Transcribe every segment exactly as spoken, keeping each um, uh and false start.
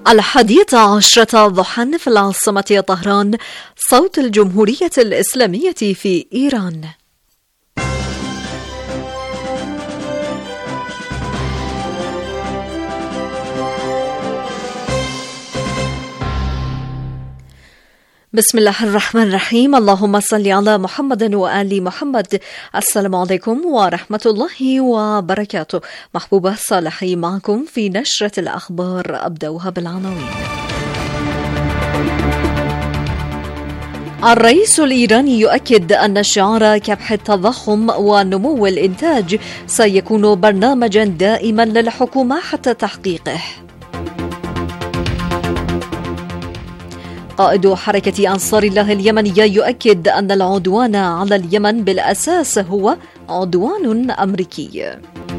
الحادية عشرة ضحى في العاصمة طهران، صوت الجمهورية الإسلامية في إيران. بسم الله الرحمن الرحيم. اللهم صل على محمد وآل محمد. السلام عليكم ورحمة الله وبركاته. محبوبة صالحي معكم في نشرة الأخبار، أبدأها بالعناوين. الرئيس الإيراني يؤكد أن شعار كبح التضخم ونمو الإنتاج سيكون برنامجا دائما للحكومة حتى تحقيقه. قائد حركة أنصار الله اليمنية يؤكد أن العدوان على اليمن بالأساس هو عدوان أمريكي.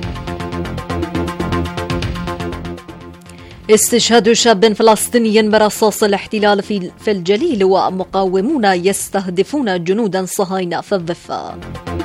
استشهاد شاب فلسطيني برصاص الاحتلال في الجليل، ومقاومون يستهدفون جنودا صهاينة في الضفة.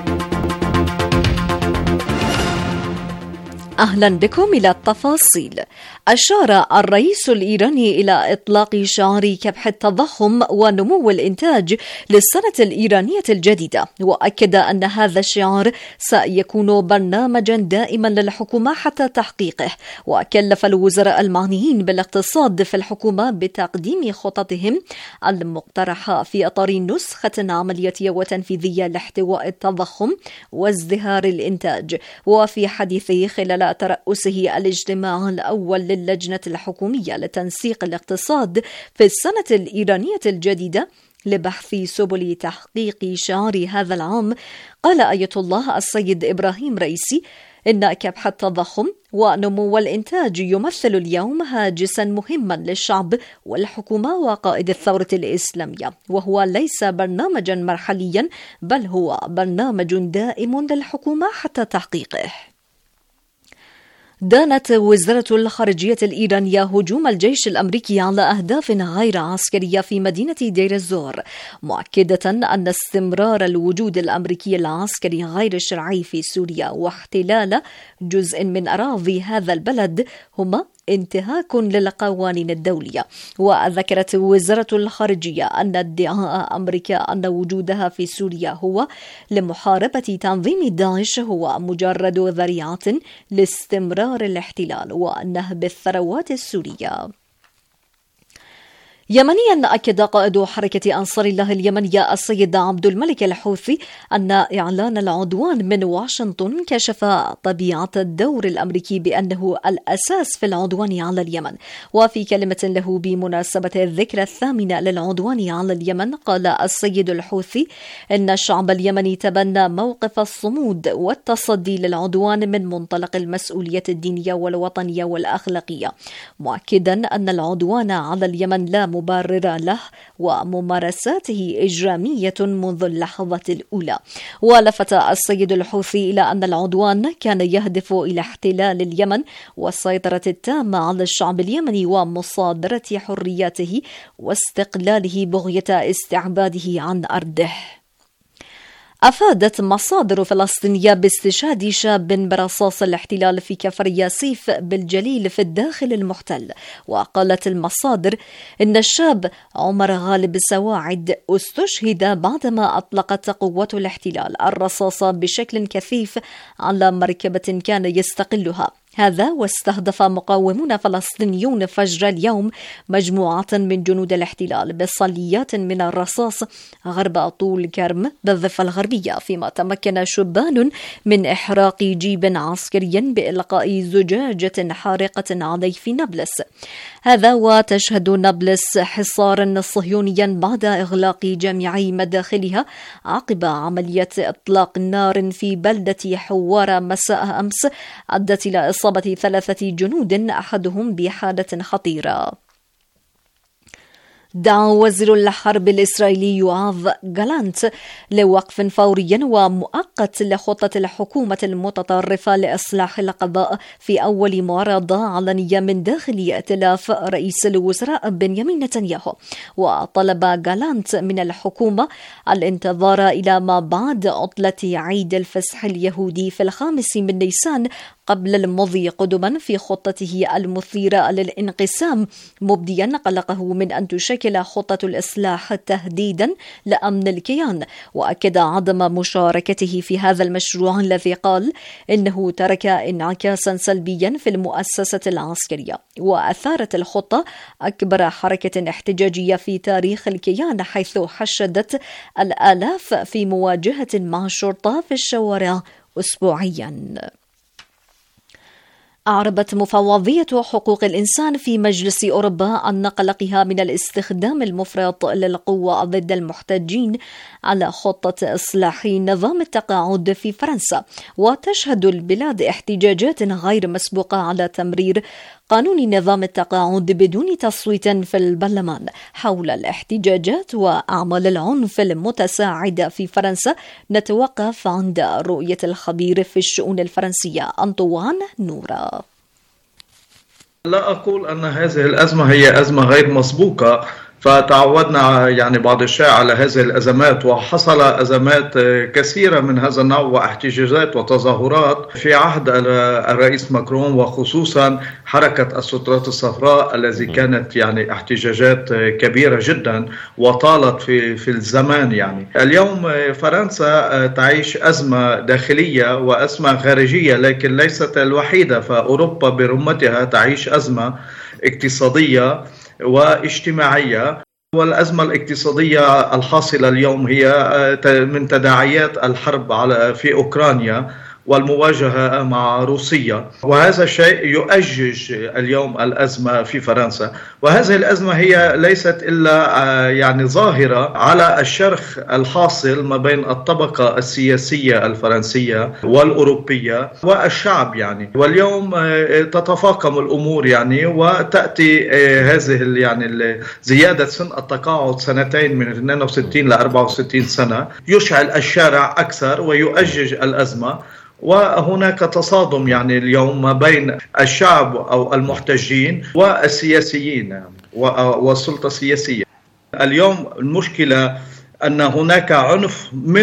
أهلا بكم إلى التفاصيل. أشار الرئيس الإيراني إلى إطلاق شعار كبح التضخم ونمو الإنتاج للسنة الإيرانية الجديدة، وأكد أن هذا الشعار سيكون برنامجا دائما للحكومة حتى تحقيقه، وكلف الوزراء المعنيين بالاقتصاد في الحكومة بتقديم خططهم المقترحة في إطار نسخة عملية وتنفيذية لاحتواء التضخم وازدهار الإنتاج. وفي حديثه خلال ترأسه الاجتماع الأول للجنة الحكومية لتنسيق الاقتصاد في السنة الإيرانية الجديدة لبحث سبل تحقيق شعار هذا العام، قال آية الله السيد إبراهيم رئيسي إن كبح التضخم ونمو الإنتاج يمثل اليوم هاجسا مهما للشعب والحكومة وقائد الثورة الإسلامية، وهو ليس برنامجا مرحليا بل هو برنامج دائم للحكومة حتى تحقيقه. دانت وزارة الخارجية الإيرانية هجوم الجيش الأمريكي على أهداف غير عسكرية في مدينة دير الزور، مؤكدة أن استمرار الوجود الأمريكي العسكري غير الشرعي في سوريا واحتلال جزء من أراضي هذا البلد هما انتهاك للقوانين الدولية. وذكرت وزارة الخارجية أن ادعاء أمريكا أن وجودها في سوريا هو لمحاربة تنظيم داعش هو مجرد ذريعة لاستمرار الاحتلال ونهب الثروات السورية. يمنيا، أكد قائد حركة أنصار الله اليمنية السيد عبد الملك الحوثي أن إعلان العدوان من واشنطن كشف طبيعة الدور الأمريكي بأنه الأساس في العدوان على اليمن. وفي كلمة له بمناسبة الذكرى الثامنة للعدوان على اليمن، قال السيد الحوثي إن الشعب اليمني تبنى موقف الصمود والتصدي للعدوان من منطلق المسؤولية الدينية والوطنية والأخلاقية، مؤكدا أن العدوان على اليمن لا مبرر له وممارساته إجرامية منذ اللحظة الأولى. ولفت السيد الحوثي إلى أن العدوان كان يهدف إلى احتلال اليمن والسيطرة التامة على الشعب اليمني ومصادرة حرياته واستقلاله بغية استعباده عن أرضه. أفادت مصادر فلسطينية باستشهاد شاب برصاص الاحتلال في كفر ياسيف بالجليل في الداخل المحتل. وقالت المصادر إن الشاب عمر غالب سواعد استشهد بعدما أطلقت قوات الاحتلال الرصاص بشكل كثيف على مركبة كان يستقلها. هذا واستهدف مقاومون فلسطينيون فجر اليوم مجموعة من جنود الاحتلال بصليات من الرصاص غرب طول كرم بالضفة الغربية، فيما تمكن شبان من إحراق جيب عسكري بإلقاء زجاجة حارقة عليه في نابلس. هذا وتشهد نابلس حصارا صهيونيا بعد إغلاق جميع مداخلها عقب عملية إطلاق نار في بلدة حوارة مساء أمس أدت إلى إصابة ثلاثة جنود أحدهم بحالة خطيرة. دعا وزير الحرب الإسرائيلي يوآف جالانت لوقف فوري ومؤقت لخطة الحكومة المتطرفة لإصلاح القضاء في أول معارضة علنية من داخل ائتلاف رئيس الوزراء بنيامين نتنياهو. وطلب جالانت من الحكومة الانتظار إلى ما بعد عطلة عيد الفصح اليهودي في الخامس من نيسان قبل المضي قدما في خطته المثيرة للانقسام، مبديا قلقه من أن تشكل خطة الإصلاح تهديدا لأمن الكيان. وأكد عدم مشاركته في هذا المشروع الذي قال إنه ترك انعكاسا سلبيا في المؤسسة العسكرية. وأثارت الخطة أكبر حركة احتجاجية في تاريخ الكيان، حيث حشدت الآلاف في مواجهة مع الشرطة في الشوارع أسبوعيا. أعربت مفوضية حقوق الإنسان في مجلس أوروبا عن قلقها من الاستخدام المفرط للقوة ضد المحتجين على خطة إصلاح نظام التقاعد في فرنسا. وتشهد البلاد احتجاجات غير مسبوقة على تمرير قانون نظام التقاعد بدون تصويت في البرلمان. حول الاحتجاجات وأعمال العنف المتساعدة في فرنسا نتوقف عند رؤية الخبير في الشؤون الفرنسية أنطوان نورا. لا أقول أن هذه الأزمة هي أزمة غير مسبوقة، فتعودنا يعني بعض الشيء على هذه الأزمات، وحصل أزمات كثيرة من هذا النوع واحتجاجات وتظاهرات في عهد الرئيس ماكرون، وخصوصا حركة السترات الصفراء الذي كانت يعني احتجاجات كبيرة جدا وطالت في في الزمان. يعني اليوم فرنسا تعيش أزمة داخلية وأزمة خارجية، لكن ليست الوحيدة، فأوروبا برمتها تعيش أزمة اقتصادية واجتماعية. والأزمة الاقتصادية الحاصلة اليوم هي من تداعيات الحرب على في أوكرانيا والمواجهة مع روسيا، وهذا الشيء يؤجج اليوم الأزمة في فرنسا. وهذه الأزمة هي ليست إلا يعني ظاهرة على الشرخ الحاصل ما بين الطبقة السياسية الفرنسية والأوروبية والشعب يعني. واليوم تتفاقم الأمور يعني، وتأتي هذه يعني زيادة سن التقاعد سنتين من اثنين وستين ل أربعة وستين سنة يشعل الشارع أكثر ويؤجج الأزمة. وهناك تصادم يعني اليوم ما بين الشعب أو المحتجين والسياسيين والسلطة السياسية. اليوم المشكلة أن هناك عنف من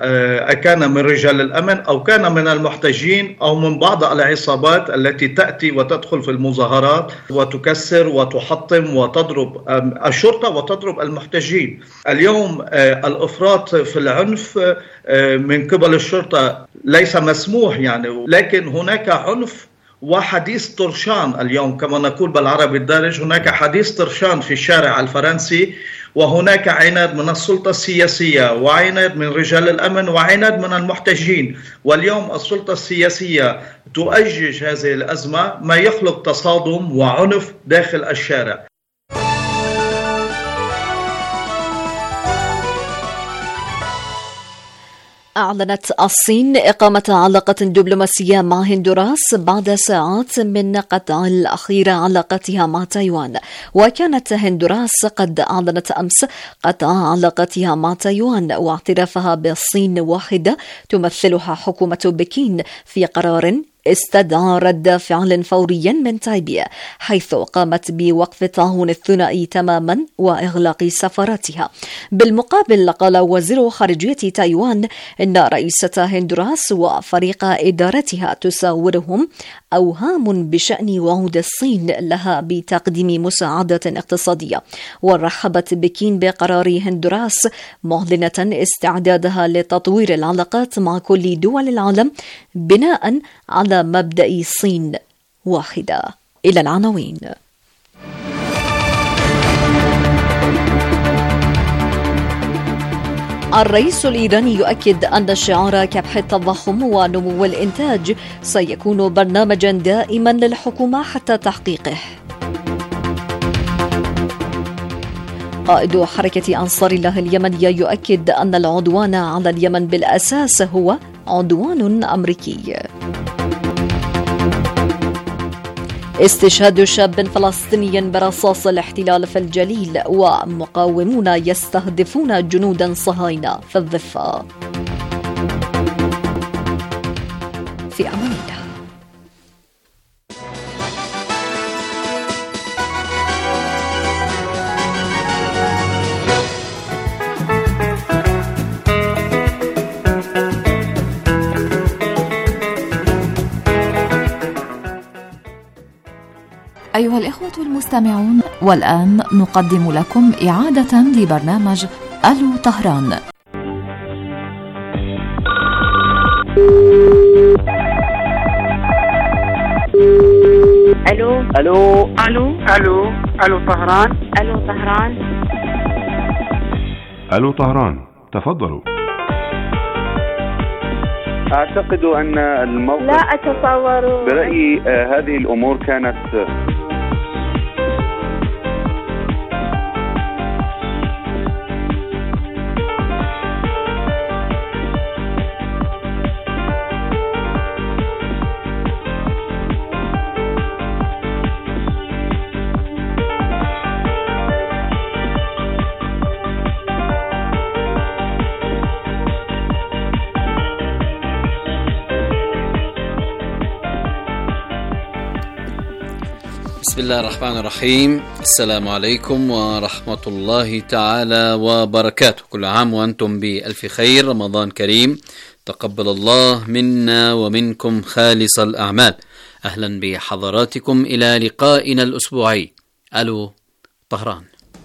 كان من رجال الأمن أو كان من المحتجين أو من بعض العصابات التي تأتي وتدخل في المظاهرات وتكسر وتحطم وتضرب الشرطة وتضرب المحتجين. اليوم الإفراط في العنف من قبل الشرطة ليس مسموح يعني، لكن هناك عنف وحديث طرشان اليوم كما نقول بالعربي الدارج. هناك حديث طرشان في الشارع الفرنسي، وهناك عناد من السلطة السياسية وعناد من رجال الأمن وعناد من المحتجين. واليوم السلطة السياسية تؤجج هذه الأزمة، ما يخلق تصادم وعنف داخل الشارع. أعلنت الصين إقامة علاقة دبلوماسية مع هندوراس بعد ساعات من قطع الأخير علاقتها مع تايوان. وكانت هندوراس قد أعلنت أمس قطع علاقتها مع تايوان واعترافها بالصين واحدة تمثلها حكومة بكين في قرار استدعى رد فعل فوري من تايبي، حيث قامت بوقف التعاون الثنائي تماما وإغلاق سفاراتها. بالمقابل قال وزير خارجية تايوان إن رئيسة هندوراس وفريق إدارتها تساورهم أوهام بشأن وعود الصين لها بتقديم مساعدة اقتصادية. ورحبت بكين بقرار هندوراس، معلنة استعدادها لتطوير العلاقات مع كل دول العالم بناء على مبدأ صين واحدة. إلى العناوين. الرئيس الإيراني يؤكد أن شعار كبح التضخم ونمو الإنتاج سيكون برنامجا دائما للحكومة حتى تحقيقه. قائد حركة أنصار الله اليمنية يؤكد أن العدوان على اليمن بالأساس هو عدوان أمريكي. استشهاد شاب فلسطيني برصاص الاحتلال في الجليل، ومقاومون يستهدفون جنودا صهاينة في الضفة. في أمان الله. أيها الإخوة المستمعون، والآن نقدم لكم إعادة لبرنامج ألو طهران. ألو ألو ألو ألو ألو طهران ألو طهران ألو طهران، تفضلوا. أعتقد أن الموقف لا أتصور. برأيي آه هذه الأمور كانت بسم الله الرحمن الرحيم. السلام عليكم ورحمة الله تعالى وبركاته. كل عام وأنتم بألف خير. رمضان كريم، تقبل الله منا ومنكم خالص الأعمال. أهلا بحضراتكم إلى لقائنا الأسبوعي ألو طهران.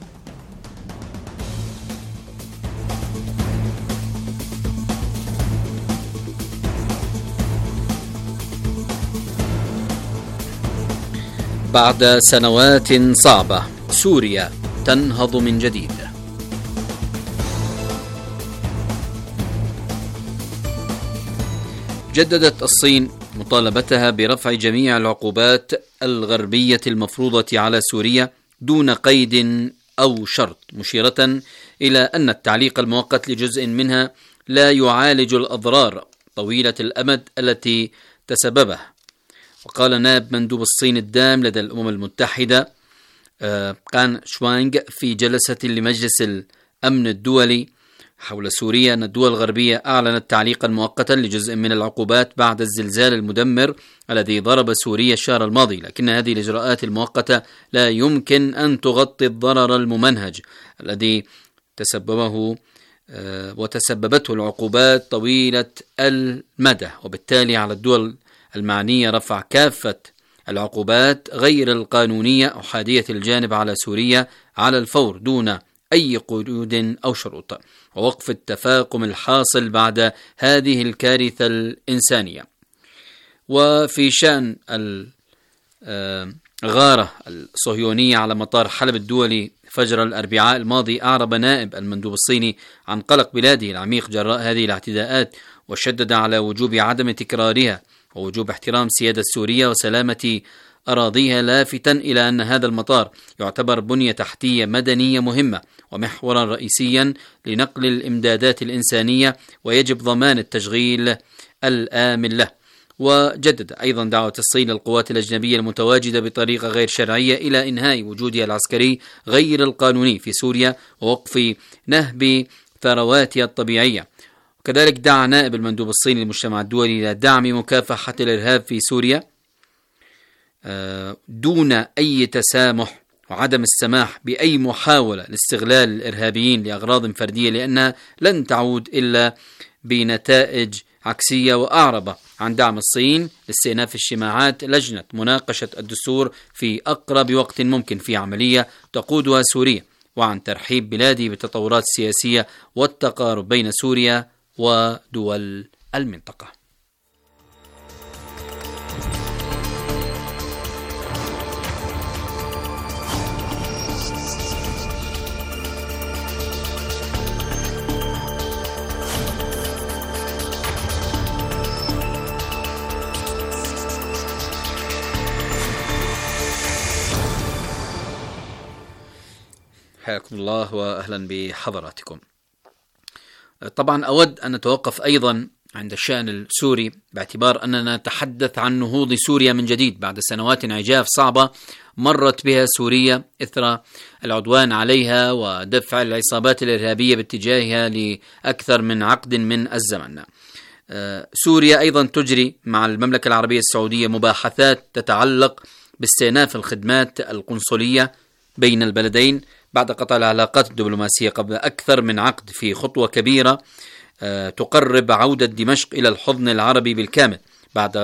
بعد سنوات صعبة، سوريا تنهض من جديد. جددت الصين مطالبتها برفع جميع العقوبات الغربية المفروضة على سوريا دون قيد أو شرط، مشيرة إلى أن التعليق المؤقت لجزء منها لا يعالج الأضرار طويلة الأمد التي تسببها. وقال نائب مندوب الصين الدائم لدى الأمم المتحدة قان شوانغ في جلسة لمجلس الأمن الدولي حول سوريا أن الدول الغربية أعلنت تعليقا مؤقتا لجزء من العقوبات بعد الزلزال المدمر الذي ضرب سوريا الشهر الماضي، لكن هذه الإجراءات المؤقتة لا يمكن أن تغطي الضرر الممنهج الذي تسببه وتسببته العقوبات طويلة المدى، وبالتالي على الدول المعنية رفع كافة العقوبات غير القانونية أو حادية الجانب على سوريا على الفور دون أي قيود أو شروط، ووقف التفاقم الحاصل بعد هذه الكارثة الإنسانية. وفي شأن الغارة الصهيونية على مطار حلب الدولي فجر الأربعاء الماضي، أعرب نائب المندوب الصيني عن قلق بلاده العميق جراء هذه الاعتداءات، وشدد على وجوب عدم تكرارها ووجوب احترام سيادة سوريا وسلامة أراضيها، لافتا إلى أن هذا المطار يعتبر بنية تحتية مدنية مهمة ومحورا رئيسيا لنقل الإمدادات الإنسانية، ويجب ضمان التشغيل الآمن له. وجدد أيضا دعوة الصين للقوات الأجنبية المتواجدة بطريقة غير شرعية إلى إنهاء وجودها العسكري غير القانوني في سوريا ووقف نهب ثرواتها الطبيعية. وكذلك دعا نائب المندوب الصيني للمجتمع الدولي إلى دعم مكافحة الإرهاب في سوريا دون أي تسامح، وعدم السماح بأي محاولة لاستغلال الإرهابيين لأغراض فردية لأنها لن تعود إلا بنتائج عكسية. وأعرب عن دعم الصين لاستئناف اجتماعات لجنة مناقشة الدستور في أقرب وقت ممكن في عملية تقودها سوريا، وعن ترحيب بلاده بالتطورات السياسية والتقارب بين سوريا ودول المنطقة. حياكم الله وأهلا بحضراتكم. طبعا أود أن نتوقف أيضا عند الشأن السوري، باعتبار أننا نتحدث عن نهوض سوريا من جديد بعد سنوات عجاف صعبة مرت بها سوريا إثر العدوان عليها ودفع العصابات الإرهابية باتجاهها لأكثر من عقد من الزمن. سوريا أيضا تجري مع المملكة العربية السعودية مباحثات تتعلق باستئناف الخدمات القنصلية بين البلدين بعد قطع العلاقات الدبلوماسية قبل أكثر من عقد، في خطوة كبيرة تقرب عودة دمشق إلى الحضن العربي بالكامل بعد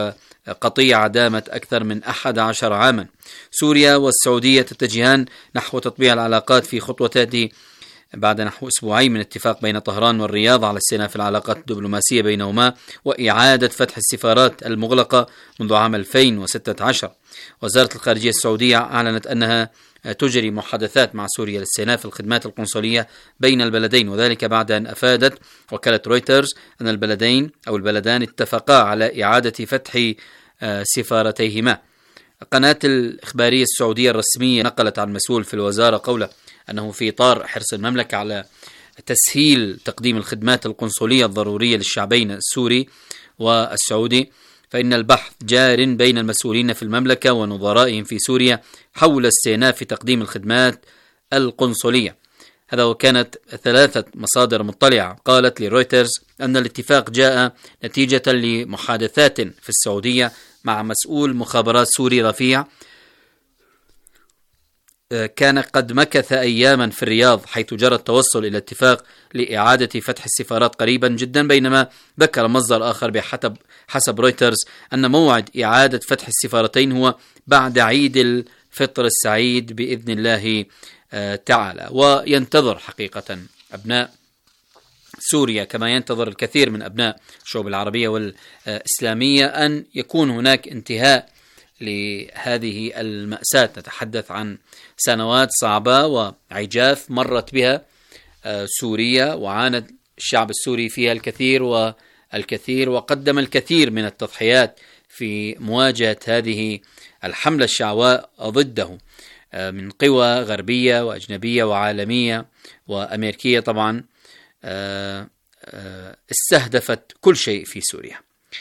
قطيعة دامت أكثر من أحد عشر عاما. سوريا والسعودية تتجهان نحو تطبيع العلاقات في خطوة تأتي بعد نحو أسبوعين من اتفاق بين طهران والرياض على استئناف العلاقات الدبلوماسية بينهما وإعادة فتح السفارات المغلقة منذ عام ألفين وستة عشر. وزارة الخارجية السعودية أعلنت أنها تجري محادثات مع سوريا لاستئناف الخدمات القنصلية بين البلدين، وذلك بعد أن أفادت وكالة رويترز أن البلدين أو البلدان اتفقا على إعادة فتح سفارتيهما. قناة الإخبارية السعودية الرسمية نقلت عن مسؤول في الوزارة قوله أنه في إطار حرص المملكة على تسهيل تقديم الخدمات القنصلية الضرورية للشعبين السوري والسعودي، فإن البحث جار بين المسؤولين في المملكة ونظرائهم في سوريا حول استئناف تقديم الخدمات القنصلية. هذا وكانت ثلاثة مصادر مطلعة قالت لرويترز أن الاتفاق جاء نتيجة لمحادثات في السعودية مع مسؤول مخابرات سوري رفيع كان قد مكث أياما في الرياض، حيث جرى التوصل إلى اتفاق لإعادة فتح السفارات قريبا جدا. بينما ذكر مصدر آخر بحسب حسب رويترز أن موعد إعادة فتح السفارتين هو بعد عيد الفطر السعيد بإذن الله تعالى. وينتظر حقيقة أبناء سوريا كما ينتظر الكثير من أبناء الشعوب العربية والإسلامية أن يكون هناك انتهاء لهذه المأساة. نتحدث عن سنوات صعبة وعجاف مرت بها سوريا، وعانت الشعب السوري فيها الكثير والكثير، وقدم الكثير من التضحيات في مواجهة هذه الحملة الشعواء ضده من قوى غربية وأجنبية وعالمية وأمريكية طبعا استهدفت كل شيء في سوريا.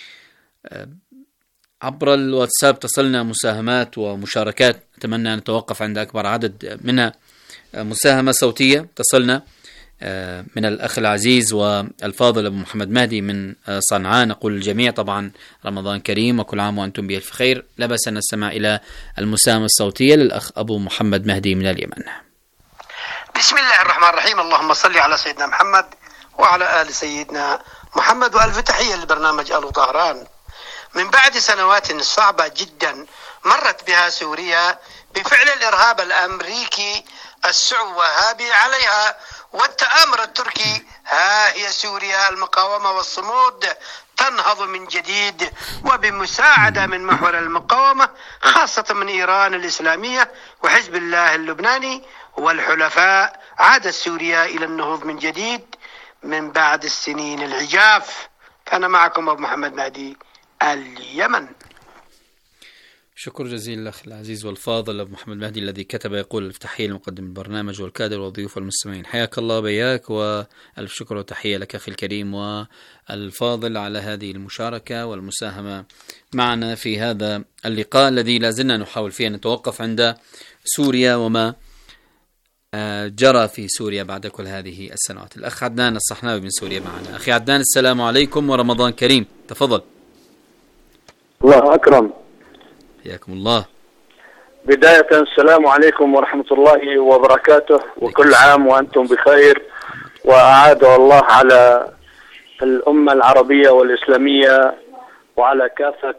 عبر الواتساب تصلنا مساهمات ومشاركات، أتمنى أن نتوقف عند أكبر عدد منها. مساهمة صوتية تصلنا من الأخ العزيز والفاضل أبو محمد مهدي من صنعاء، نقول للجميع طبعا رمضان كريم وكل عام وأنتم بألف خير. لا بأس أن نستمع إلى المساهمة الصوتية للأخ أبو محمد مهدي من اليمن. بسم الله الرحمن الرحيم، اللهم صل على سيدنا محمد وعلى آل سيدنا محمد، وألف تحية لبرنامج آل طهران. من بعد سنوات صعبة جدا مرت بها سوريا بفعل الإرهاب الأمريكي السعو وهابي عليها والتآمر التركي، ها هي سوريا المقاومة والصمود تنهض من جديد وبمساعدة من محور المقاومة خاصة من إيران الإسلامية وحزب الله اللبناني والحلفاء. عادت سوريا إلى النهوض من جديد من بعد السنين العجاف. كان معكم أبو محمد مهدي اليمن. شكر جزيل الأخ العزيز والفاضل أبو محمد مهدي الذي كتب يقول التحية لمقدم البرنامج والكادر والضيوف والمستمعين. حياك الله بياك، وألف شكر وتحية لك أخي الكريم والفاضل على هذه المشاركة والمساهمة معنا في هذا اللقاء الذي لازلنا نحاول فيه أن نتوقف عند سوريا وما جرى في سوريا بعد كل هذه السنوات. الأخ عدنان الصحناوي من سوريا معنا. أخي عدنان السلام عليكم ورمضان كريم، تفضل. الله أكرم، حياكم الله. بداية السلام عليكم ورحمة الله وبركاته، وكل عام وأنتم بخير، وأعاد الله على الأمة العربية والإسلامية وعلى كافة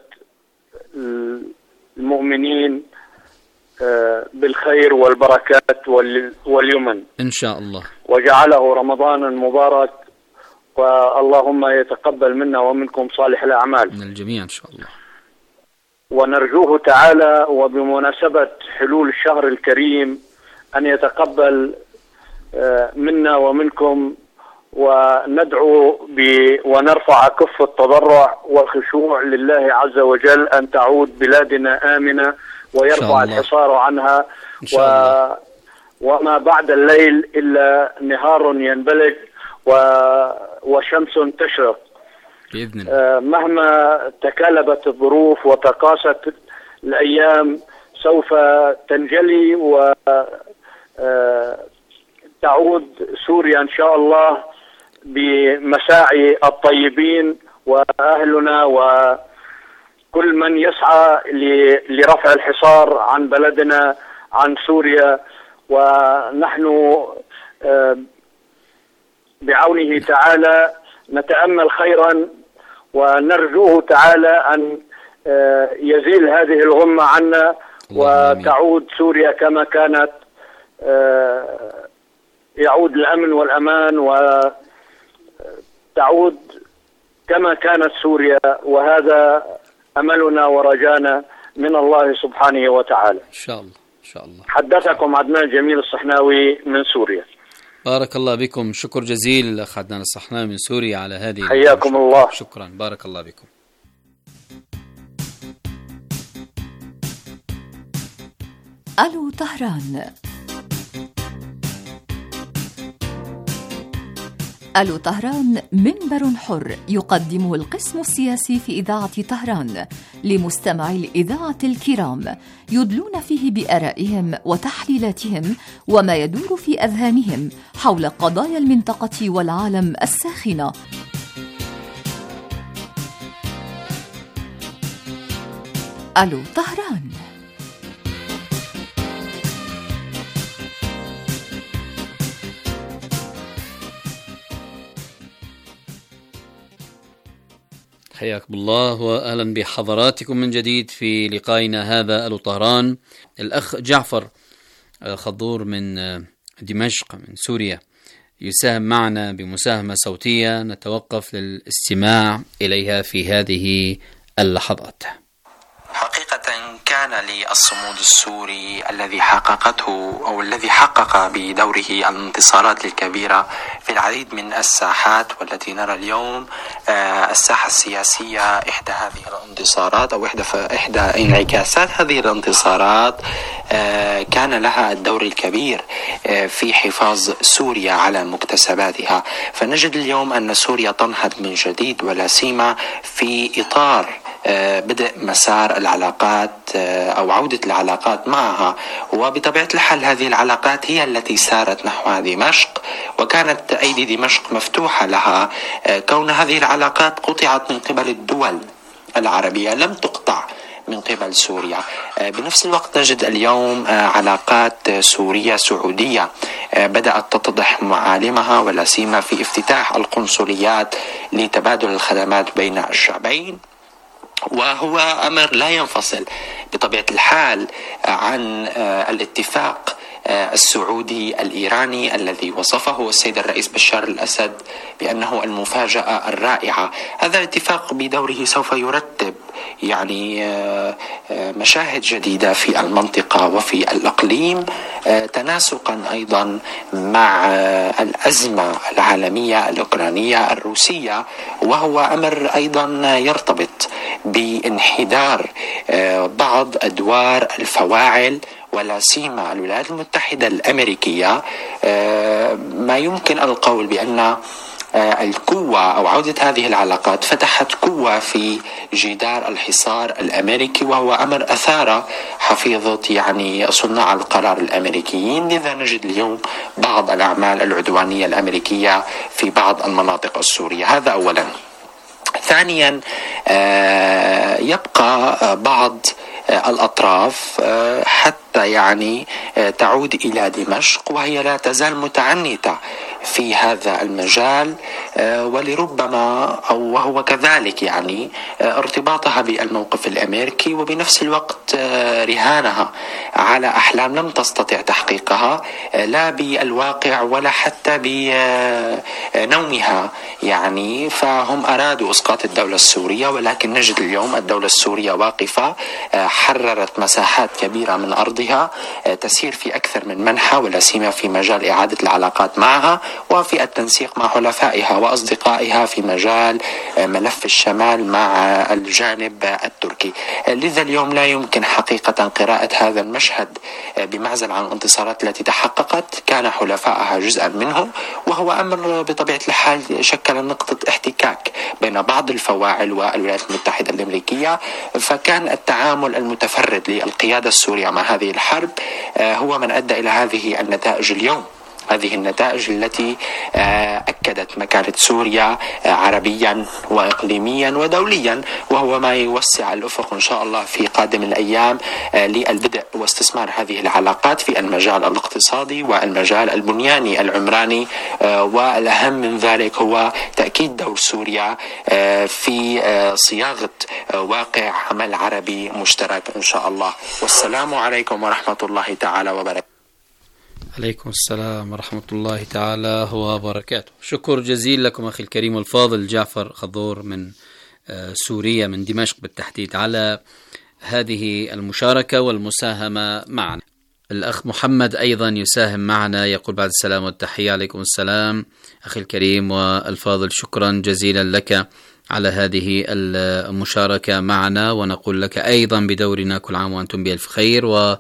المؤمنين بالخير والبركات واليمن إن شاء الله، وجعله رمضانا مبارك، واللهم يتقبل منا ومنكم صالح الأعمال من الجميع إن شاء الله. ونرجوه تعالى وبمناسبة حلول الشهر الكريم أن يتقبل منا ومنكم، وندعو ونرفع كف التضرع والخشوع لله عز وجل أن تعود بلادنا آمنة ويرفع الحصار عنها، و... وما بعد الليل إلا نهار ينبلج و... وشمس تشرق بإذن الله. مهما تكالبت الظروف وتقاست الأيام سوف تنجلي وتعود سوريا إن شاء الله بمساعي الطيبين وأهلنا وكل من يسعى لرفع الحصار عن بلدنا عن سوريا. ونحن بعونه تعالى نتأمل خيرا ونرجوه تعالى أن يزيل هذه الغمة عنا وتعود سوريا كما كانت، يعود الأمن والأمان وتعود كما كانت سوريا، وهذا أملنا ورجانا من الله سبحانه وتعالى إن شاء الله. إن شاء الله. حدثكم عدنان جميل الصحناوي من سوريا. بارك الله بكم، شكر جزيل أخ عدنان الصحناوي من سوريا على هذه. حياكم الله. شكرا، بارك الله بكم. ألو طهران. ألو طهران منبر حر يقدمه القسم السياسي في إذاعة طهران لمستمعي الإذاعة الكرام، يدلون فيه بآرائهم وتحليلاتهم وما يدور في أذهانهم حول قضايا المنطقة والعالم الساخنة. ألو طهران. حياكم الله وأهلا بحضراتكم من جديد في لقائنا هذا ألو طهران. الأخ جعفر خضور من دمشق من سوريا يساهم معنا بمساهمة صوتية نتوقف للاستماع إليها في هذه اللحظات. حقيقة كان للصمود السوري الذي حققته أو الذي حقق بدوره الانتصارات الكبيرة في العديد من الساحات، والتي نرى اليوم الساحة السياسية إحدى هذه الانتصارات أو إحدى إحدى انعكاسات هذه الانتصارات كان لها الدور الكبير في حفاظ سوريا على مكتسباتها. فنجد اليوم أن سوريا تنهض من جديد، ولا سيما في إطار بدء مسار العلاقات أو عودة العلاقات معها. وبطبيعة الحال هذه العلاقات هي التي سارت نحو دمشق، وكانت أيدي دمشق مفتوحة لها، كون هذه العلاقات قطعت من قبل الدول العربية لم تقطع من قبل سوريا. بنفس الوقت نجد اليوم علاقات سورية سعودية بدأت تتضح معالمها، ولا سيما في افتتاح القنصليات لتبادل الخدمات بين الشعبين، وهو أمر لا ينفصل بطبيعة الحال عن الاتفاق السعودي الإيراني الذي وصفه السيد الرئيس بشار الأسد بأنه المفاجأة الرائعة. هذا الاتفاق بدوره سوف يرتب يعني مشاهد جديدة في المنطقة وفي الإقليم، تناسقا أيضا مع الأزمة العالمية الأوكرانية الروسية، وهو أمر أيضا يرتبط بانحدار بعض أدوار الفواعل ولا سيما الولايات المتحدة الأمريكية. ما يمكن القول بأن القوة أو عودة هذه العلاقات فتحت قوة في جدار الحصار الأمريكي، وهو أمر أثار حفيظة يعني صناع القرار الأمريكيين. لذا نجد اليوم بعض الأعمال العدوانية الأمريكية في بعض المناطق السورية. هذا أولا. ثانيا يبقى بعض الأطراف حتى يعني تعود إلى دمشق، وهي لا تزال متعنتة في هذا المجال، ولربما أو وهو كذلك يعني ارتباطها بالموقف الأمريكي، وبنفس الوقت رهانها على أحلام لم تستطع تحقيقها لا بالواقع ولا حتى بنومها يعني. فهم أرادوا إسقاط الدولة السورية، ولكن نجد اليوم الدولة السورية واقفة، حررت مساحات كبيرة من أرضها، تسير في أكثر من منحى، ولا سيما في مجال إعادة العلاقات معها وفي التنسيق مع حلفائها وأصدقائها في مجال ملف الشمال مع الجانب التركي. لذا اليوم لا يمكن حقيقة قراءة هذا المشهد بمعزل عن الانتصارات التي تحققت، كان حلفائها جزءا منه، وهو أمر بطبيعة الحال شكل نقطة احتكاك بين بعض الفواعل والولايات المتحدة الأمريكية. فكان التعامل المتفرد للقيادة السورية مع هذه الحرب هو من أدى إلى هذه النتائج اليوم. هذه النتائج التي أكدت مكانة سوريا عربيا وإقليميا ودوليا، وهو ما يوسع الأفق إن شاء الله في قادم الأيام للبدء واستثمار هذه العلاقات في المجال الاقتصادي والمجال البنياني العمراني، والأهم من ذلك هو تأكيد دور سوريا في صياغة واقع عمل عربي مشترك إن شاء الله. والسلام عليكم ورحمة الله تعالى وبركاته. عليكم السلام ورحمة الله تعالى وبركاته. شكر جزيل لكم أخي الكريم والفاضل جعفر خضور من سوريا، من دمشق بالتحديد، على هذه المشاركة والمساهمة معنا. الأخ محمد أيضا يساهم معنا، يقول بعد السلام والتحية. عليكم السلام أخي الكريم والفاضل، شكرا جزيلا لك على هذه المشاركة معنا، ونقول لك أيضا بدورنا كل عام وأنتم بألف خير،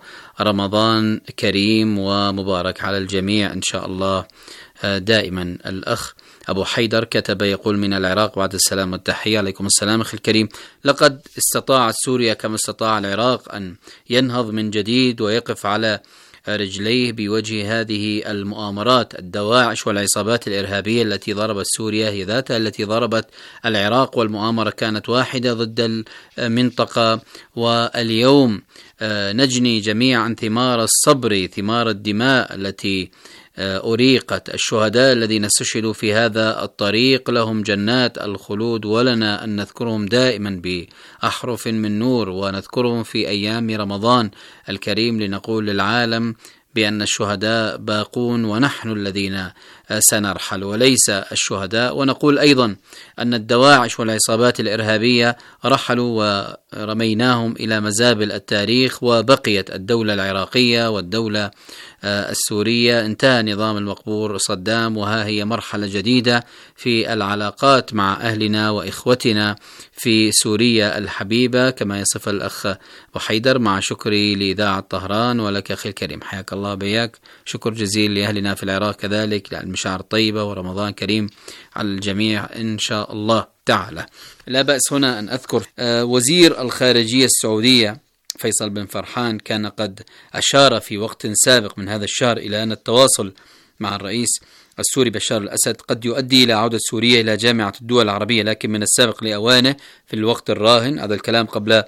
ورمضان كريم ومبارك على الجميع إن شاء الله دائما. الأخ أبو حيدر كتب يقول من العراق بعد السلام والتحية. عليكم السلام أخي الكريم. لقد استطاعت سوريا كما استطاع العراق أن ينهض من جديد ويقف على رجليه بوجه هذه المؤامرات. الدواعش والعصابات الإرهابية التي ضربت سوريا هي ذاتها التي ضربت العراق، والمؤامرة كانت واحدة ضد المنطقة. واليوم نجني جميعا ثمار الصبر، ثمار الدماء التي أريقت. الشهداء الذين استشهدوا في هذا الطريق لهم جنات الخلود، ولنا أن نذكرهم دائما بأحرف من نور، ونذكرهم في أيام رمضان الكريم لنقول للعالم بأن الشهداء باقون ونحن الذين سنرحل وليس الشهداء. ونقول أيضا أن الدواعش والعصابات الإرهابية رحلوا ورميناهم إلى مزابل التاريخ، وبقيت الدولة العراقية والدولة السورية. انتهى نظام المقبور صدام، وها هي مرحلة جديدة في العلاقات مع أهلنا وإخوتنا في سوريا الحبيبة كما يصف الأخ أبو حيدر. مع شكري لإذاعة طهران ولك أخي الكريم، حياك الله بياك. شكر جزيل لأهلنا في العراق كذلك، للمشاعر الطيبة، ورمضان كريم على الجميع إن شاء الله تعالى. لا بأس هنا أن أذكر وزير الخارجية السعودية فيصل بن فرحان كان قد أشار في وقت سابق من هذا الشهر إلى أن التواصل مع الرئيس السوري بشار الأسد قد يؤدي إلى عودة سوريا إلى جامعة الدول العربية، لكن من السابق لأوانه في الوقت الراهن. هذا الكلام قبل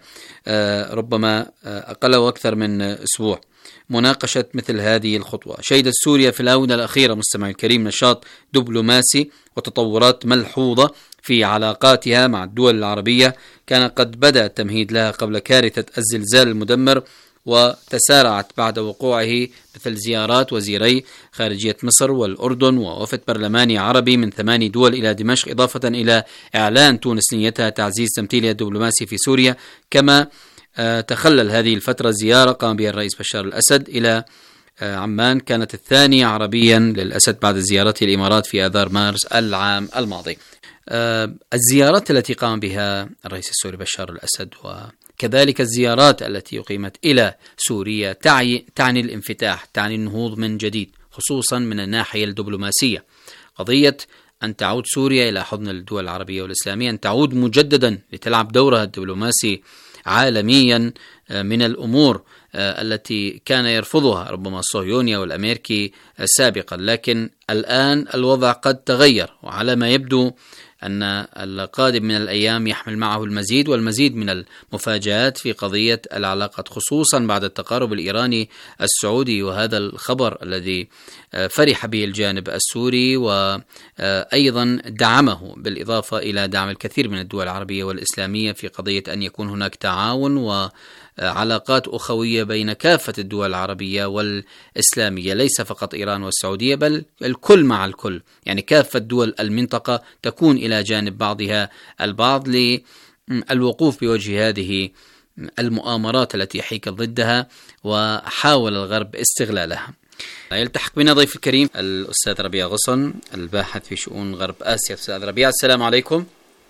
ربما أقل وأكثر من أسبوع مناقشة مثل هذه الخطوة. شهدت سوريا في الآونة الأخيرة مستمع الكريم نشاط دبلوماسي وتطورات ملحوظة في علاقاتها مع الدول العربية، كان قد بدأ التمهيد لها قبل كارثة الزلزال المدمر، وتسارعت بعد وقوعه مثل زيارات وزيري خارجية مصر والأردن ووفد برلماني عربي من ثماني دول إلى دمشق، إضافة إلى إعلان تونس نيتها تعزيز تمثيلها الدبلوماسي في سوريا. كما تخلل هذه الفترة زيارة قام بها الرئيس بشار الأسد إلى عمان، كانت الثانية عربيا للأسد بعد زيارته الإمارات في آذار مارس العام الماضي. الزيارات التي قام بها الرئيس السوري بشار الأسد وكذلك الزيارات التي أقيمت إلى سوريا تعني, تعني الانفتاح، تعني النهوض من جديد، خصوصا من الناحية الدبلوماسية. قضية أن تعود سوريا إلى حضن الدول العربية والإسلامية، أن تعود مجددا لتلعب دورها الدبلوماسي عالميا من الأمور التي كان يرفضها ربما الصهيوني والأمريكي سابقا، لكن الآن الوضع قد تغير، وعلى ما يبدو أن القادم من الأيام يحمل معه المزيد والمزيد من المفاجآت في قضية العلاقات، خصوصا بعد التقارب الإيراني السعودي، وهذا الخبر الذي فرح به الجانب السوري وأيضا دعمه، بالإضافة إلى دعم الكثير من الدول العربية والإسلامية في قضية أن يكون هناك تعاون وعلاقات أخوية بين كافة الدول العربية والإسلامية، ليس فقط إيران والسعودية بل الكل مع الكل، يعني كافة دول المنطقة تكون إلى جانب بعضها البعض للوقوف بوجه هذه المؤامرات التي حيكت ضدها وحاول الغرب استغلالها. يلتحق بنا ضيف الكريم الأستاذ ربيع غصن الباحث في شؤون غرب آسيا. أستاذ ربيع السلام عليكم.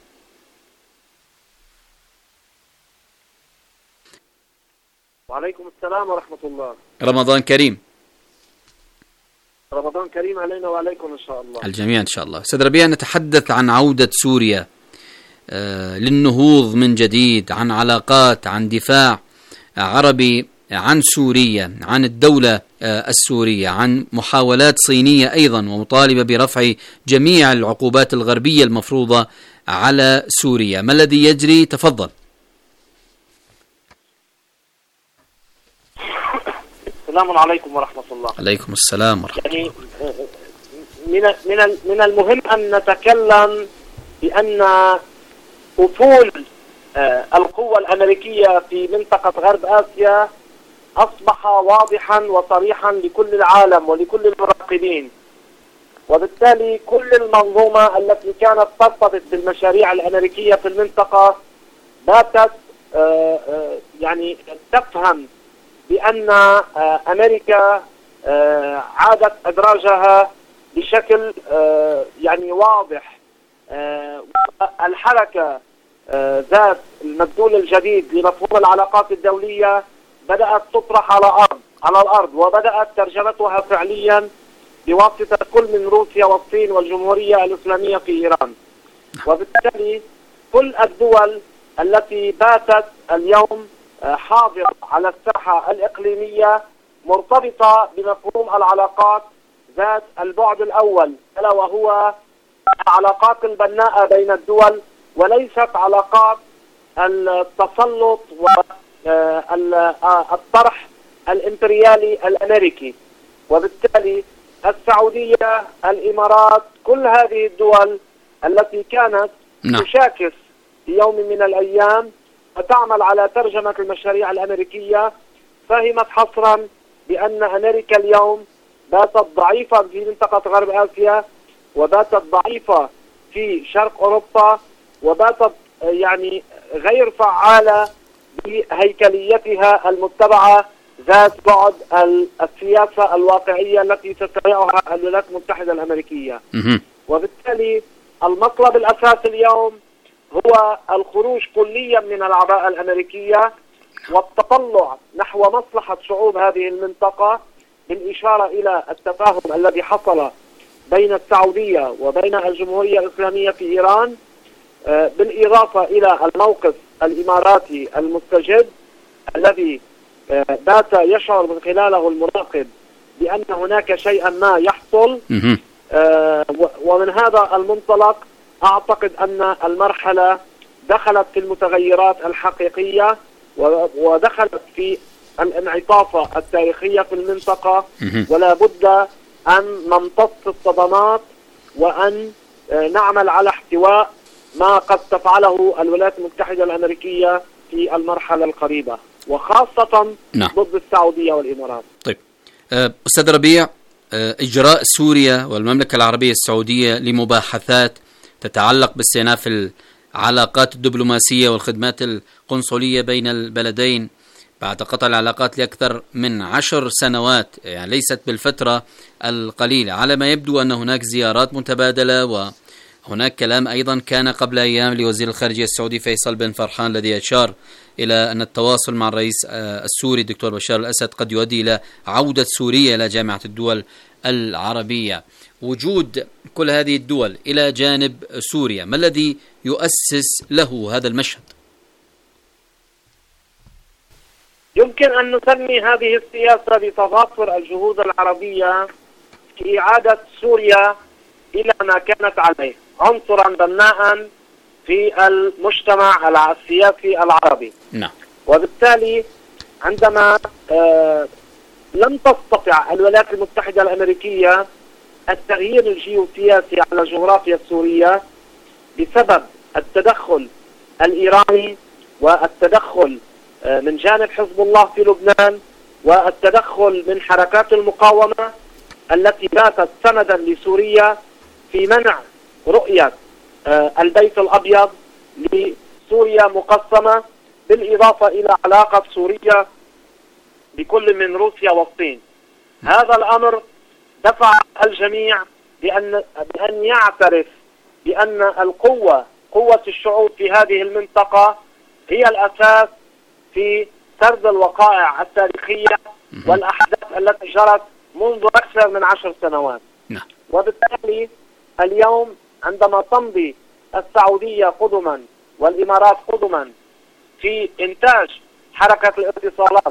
وعليكم السلام ورحمة الله. رمضان كريم. رمضان كريم علينا وعليكم إن شاء الله. الجميع إن شاء الله. أستاذ ربيع، نتحدث عن عودة سوريا آه للنهوض من جديد، عن علاقات، عن دفاع عربي عن سوريا، عن الدولة السورية، عن محاولات صينية أيضا ومطالبة برفع جميع العقوبات الغربية المفروضة على سوريا. ما الذي يجري؟ تفضل. السلام عليكم ورحمة الله. عليكم السلام ورحمة يعني الله. من من من المهم أن نتكلم بأن أفول القوة الأمريكية في منطقة غرب آسيا أصبح واضحا وصريحا لكل العالم ولكل المراقبين، وبالتالي كل المنظومة التي كانت ترتبط بالمشاريع الأمريكية في المنطقة باتت يعني تفهم بأن أمريكا عادت إدراجها بشكل يعني واضح. الحركة ذات المبذول الجديد لمفهوم العلاقات الدولية بدأت تطرح على أرض على الأرض وبدأت ترجمتها فعليا بواسطة كل من روسيا والصين والجمهورية الإسلامية في إيران. وبالتالي كل الدول التي باتت اليوم حاضرة على الساحة الإقليمية مرتبطة بمفهوم العلاقات ذات البعد الأول، ألا وهو العلاقات البناءة بين الدول وليست علاقات التسلط والطرح الإمبريالي الأمريكي. وبالتالي السعودية، الإمارات، كل هذه الدول التي كانت نعم. تشاكس في يوم من الأيام وتعمل على ترجمة المشاريع الأمريكية فهمت حصرا بأن أمريكا اليوم باتت ضعيفة في منطقة غرب آسيا، وباتت ضعيفة في شرق أوروبا، وباتت يعني غير فعالة بهيكليتها المتبعة ذات بعد السياسة الواقعية التي تتبعها الولايات المتحدة الأمريكية. وبالتالي المطلب الأساسي اليوم هو الخروج كليا من العباءة الأمريكية والتطلع نحو مصلحة شعوب هذه المنطقة، بالإشارة إلى التفاهم الذي حصل بين السعودية وبين الجمهورية الإسلامية في إيران، بالإضافة إلى الموقف الإماراتي المستجد الذي بات يشعر من خلاله المراقب بأن هناك شيئا ما يحصل. ومن هذا المنطلق أعتقد أن المرحلة دخلت في المتغيرات الحقيقية ودخلت في الانعطاف التاريخية في المنطقة، ولا بد أن نمتص الصدمات وأن نعمل على احتواء ما قد تفعله الولايات المتحدة الأمريكية في المرحلة القريبة، وخاصة نعم. ضد السعودية والإمارات. طيب أستاذ ربيع، إجراء سوريا والمملكة العربية السعودية لمباحثات تتعلق باستئناف العلاقات الدبلوماسية والخدمات القنصلية بين البلدين بعد قطع العلاقات لأكثر من عشر سنوات، يعني ليست بالفترة القليلة. على ما يبدو أن هناك زيارات متبادلة، وهناك كلام أيضا كان قبل أيام لوزير الخارجية السعودي فيصل بن فرحان الذي أشار إلى أن التواصل مع الرئيس السوري الدكتور بشار الأسد قد يؤدي إلى عودة سوريا إلى جامعة الدول العربية. وجود كل هذه الدول إلى جانب سوريا، ما الذي يؤسس له هذا المشهد؟ يمكن أن نسمي هذه السياسة بتضافر الجهود العربية في إعادة سوريا إلى ما كانت عليه، عنصرا بناء في المجتمع السياسي العربي. نعم. وبالتالي عندما آه لم تستطع الولايات المتحدة الأمريكية التغيير الجيوسياسي على الجغرافيا السورية بسبب التدخل الإيراني والتدخل من جانب حزب الله في لبنان والتدخل من حركات المقاومة التي باتت سندا لسوريا في منع رؤية البيت الأبيض لسوريا مقسمة، بالإضافة إلى علاقة سوريا بكل من روسيا والصين. هذا الأمر دفع الجميع بأن بأن يعترف بأن القوة قوة الشعوب في هذه المنطقة هي الأساس في سرد الوقائع التاريخية والأحداث التي جرت منذ أكثر من عشر سنوات. وبالتالي اليوم عندما تمضي السعودية قدما والإمارات قدما في إنتاج حركة الاتصالات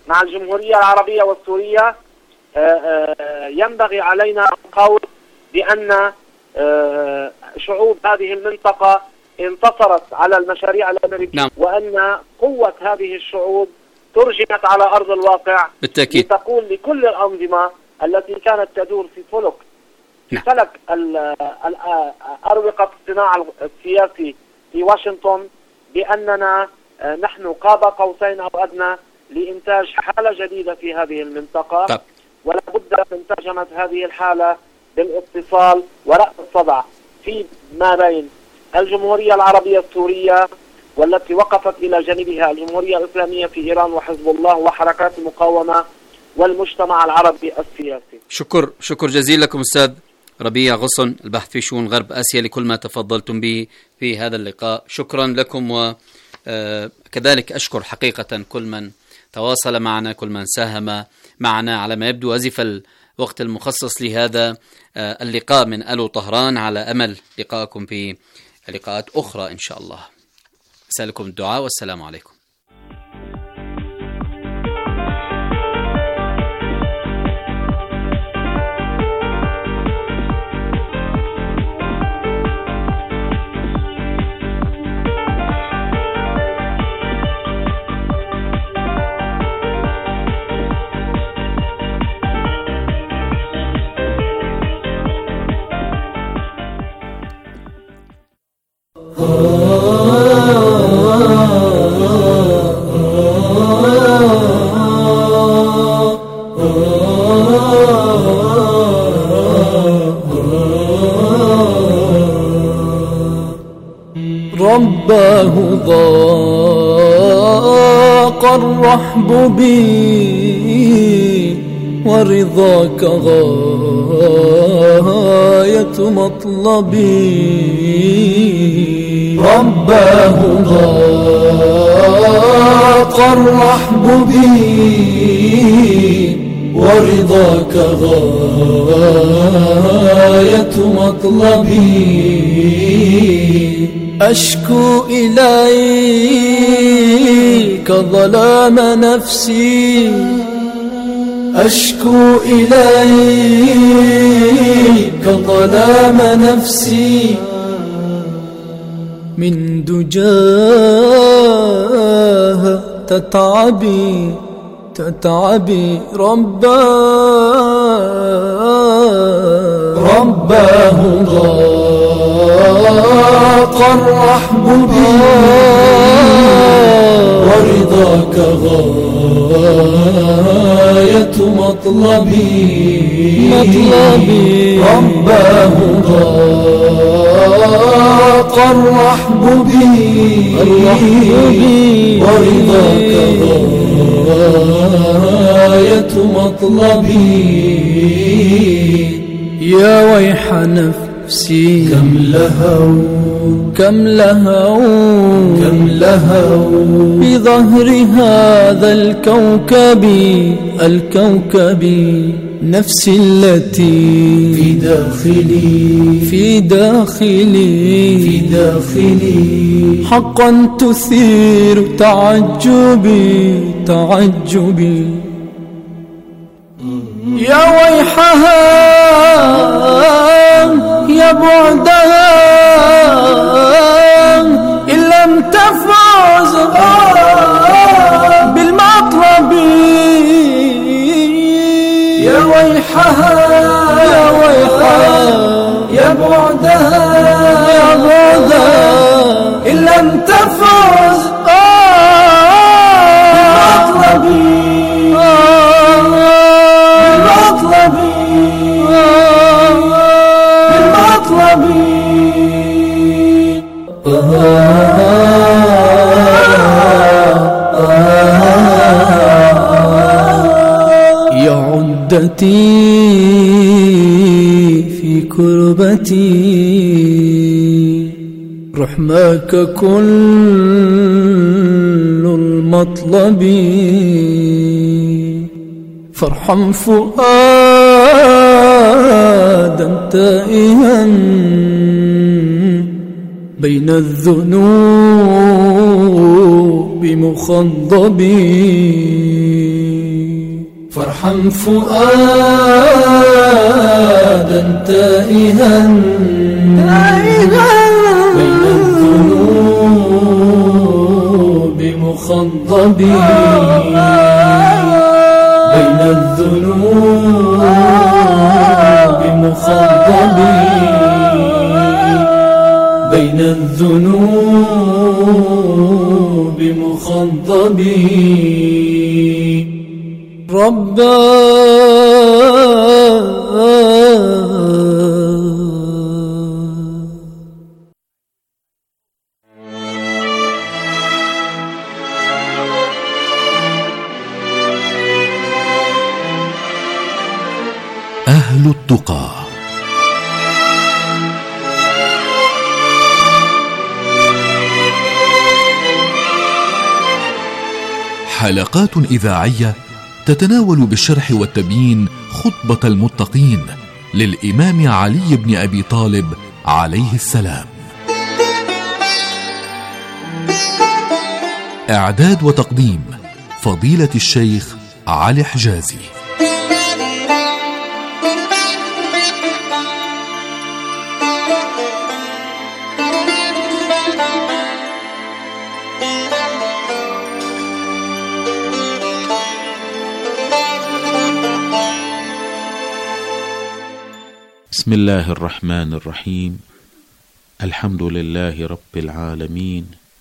مع الجمهورية العربية والسورية ينبغي علينا القول بأن شعوب هذه المنطقة انتصرت على المشاريع الأمريكية. نعم. وأن قوة هذه الشعوب ترجمت على أرض الواقع بالتأكيد. لتقول لكل الأنظمة التي كانت تدور في فلك في فلك أروقة الصناعة السياسي في واشنطن بأننا نحن قاب قوسين أو أدنى لإنتاج حالة جديدة في هذه المنطقة. طب. ولا بد من ترجمة هذه الحالة بالاتصال ورأس الصدع في ما بين الجمهورية العربية السورية والتي وقفت إلى جانبها الجمهورية الإسلامية في إيران وحزب الله وحركات المقاومة والمجتمع العربي السياسي. شكر شكر جزيل لكم أستاذ ربيع غصن، البحث في شؤون غرب آسيا، لكل ما تفضلتم به في هذا اللقاء. شكرا لكم، وكذلك أشكر حقيقة كل من تواصل معنا، كل من ساهم معنا. على ما يبدو أزف الوقت المخصص لهذا اللقاء من ألو طهران، على أمل لقاءكم في لقاءات أخرى إن شاء الله. أسألكم الدعاء والسلام عليكم. رباه ضاق الرحب بي ورضاك غاية مطلبي. رباه ضاق الرحب بي ورضاك غاية مطلبي. أشكو إليك ظلام نفسي، أشكو إليك ظلام نفسي. من دجاها تتعبي تتعبي. رباه رباه ضاق الرحب بي ورضاك غاية مطلبي مطلبي. رباه ضاق الرحب بي ورضاك غاية مطلبي. يا ويح نفسي كم لهوا كم لهوا كم لهوا بظهر هذا الكوكب الكوكب. نفسي التي في داخلي في داخلي في داخلي حقا تثير تعجبي تعجبي. يا ويحها يا بعدها إن لم تفوز بالمطلب. يا ويحها يا ويحها يا بعدها يا بعدها إن لم تفوز بالمطلب يا عدتي في كربتي. رحماك كل المطلب. فارحم فؤادا تائها بين الذنوب مخضب. فارحم فؤادا تائها بين الذنوب مخضب بين الذنوب مخضب بين الذنوب مخضب ربا أهل التقى. حلقات إذاعية تتناول بالشرح والتبيين خطبة المتقين للإمام علي بن أبي طالب عليه السلام. إعداد وتقديم فضيلة الشيخ علي حجازي. بسم الله الرحمن الرحيم. الحمد لله رب العالمين،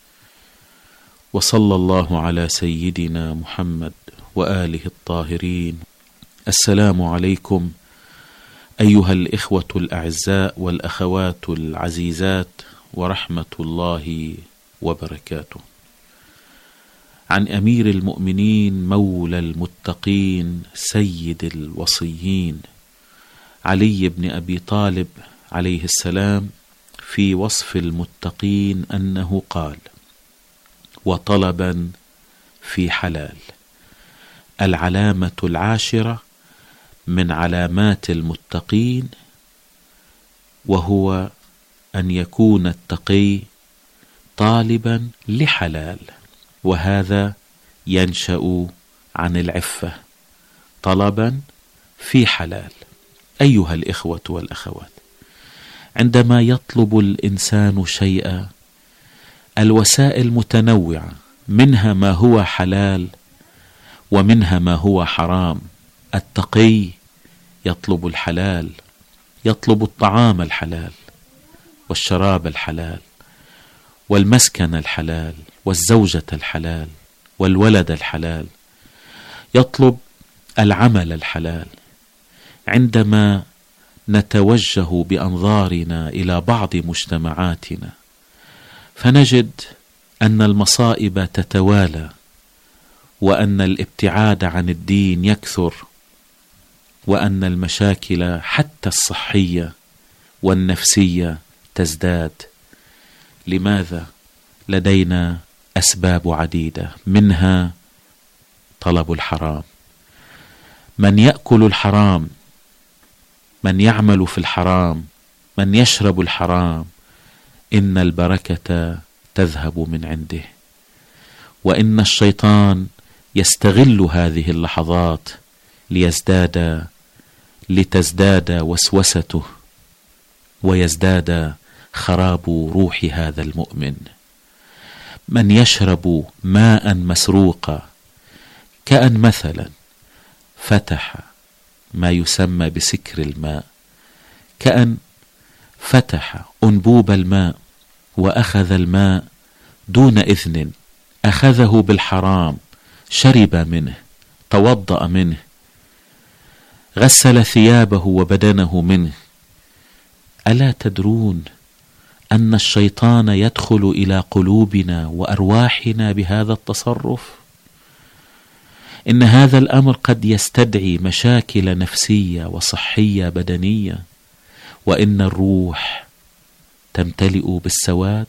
وصلى الله على سيدنا محمد وآله الطاهرين. السلام عليكم أيها الإخوة الأعزاء والأخوات العزيزات، ورحمة الله وبركاته. عن أمير المؤمنين مولى المتقين سيد الوصيين علي بن أبي طالب عليه السلام في وصف المتقين أنه قال: وطلبا في حلال. العلامة العاشرة من علامات المتقين وهو أن يكون التقي طالبا لحلال، وهذا ينشأ عن العفة. طلبا في حلال. أيها الإخوة والأخوات، عندما يطلب الإنسان شيئا الوسائل متنوعة، منها ما هو حلال ومنها ما هو حرام. التقي يطلب الحلال، يطلب الطعام الحلال والشراب الحلال والمسكن الحلال والزوجة الحلال والولد الحلال، يطلب العمل الحلال. عندما نتوجه بأنظارنا إلى بعض مجتمعاتنا فنجد أن المصائب تتوالى، وأن الابتعاد عن الدين يكثر، وأن المشاكل حتى الصحية والنفسية تزداد. لماذا؟ لدينا أسباب عديدة، منها طلب الحرام. من يأكل الحرام، من يعمل في الحرام، من يشرب الحرام، إن البركة تذهب من عنده، وإن الشيطان يستغل هذه اللحظات ليزداد لتزداد وسوسته ويزداد خراب روح هذا المؤمن. من يشرب ماء مسروقا، كأن مثلا فتح ما يسمى بسكر الماء، كأن فتح أنبوب الماء وأخذ الماء دون إذن، أخذه بالحرام، شرب منه، توضأ منه، غسل ثيابه وبدنه منه. ألا تدرون أن الشيطان يدخل إلى قلوبنا وأرواحنا بهذا التصرف؟ إن هذا الأمر قد يستدعي مشاكل نفسية وصحية بدنية، وإن الروح تمتلئ بالسواد.